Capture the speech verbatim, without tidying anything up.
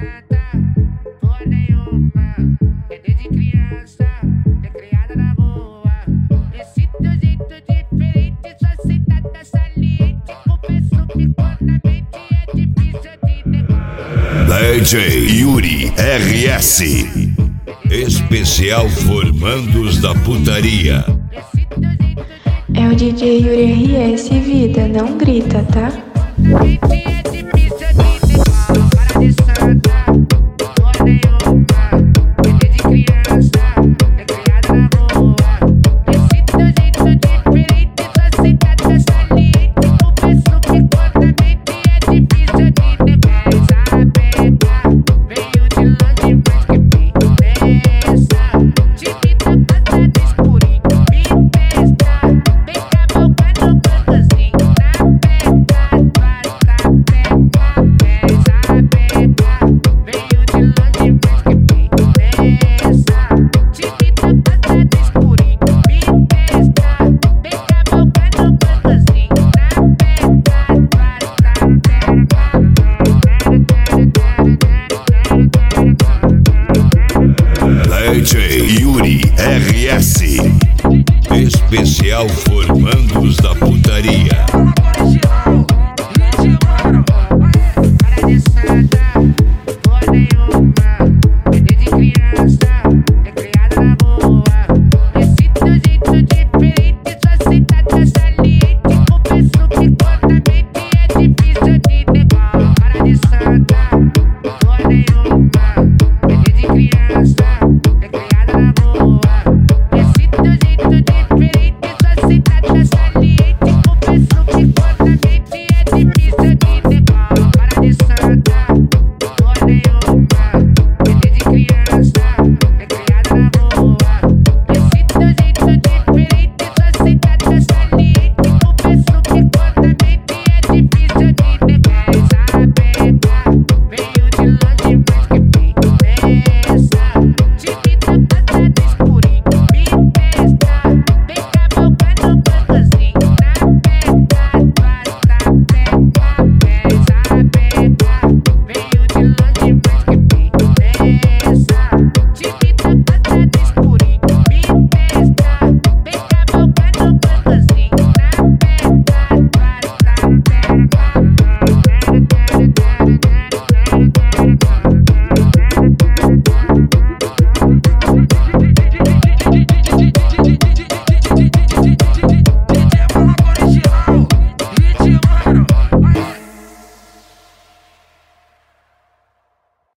santa, porra nenhuma. É desde criança, é criada na rua. Esse teu jeito diferente, sua sentada saliente. Confesso que quando a mente é difícil de negar. D J Yuri R S, especial Formandos da Putaria. É o D J Yuri R S, vida, não grita, tá? Mente é